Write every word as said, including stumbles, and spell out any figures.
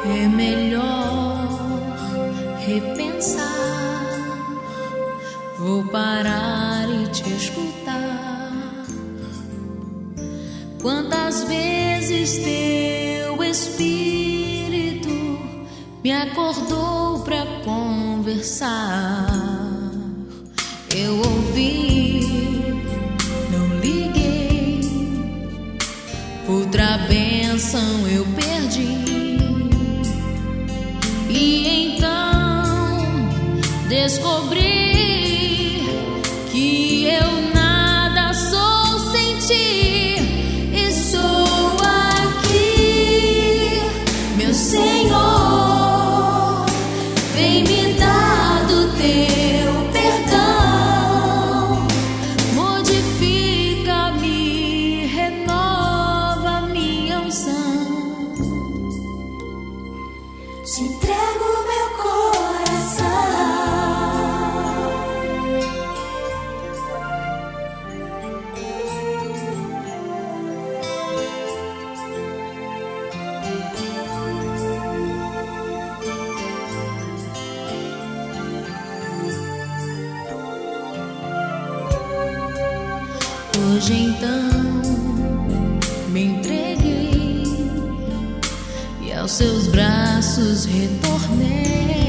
É melhor repensar. Vou parar e te escutar. Quantas vezes teu espírito me acordou pra conversar? Eu ouvi, não liguei. Outra bênção eu perdi. E então descobri que eu nada sou sem ti. E sou aqui, meu Senhor, vem me dar do teu perdão. Modifica-me, renova minha unção. Te entrego meu coração. Hoje então me entreguei e aos seus braços retornei.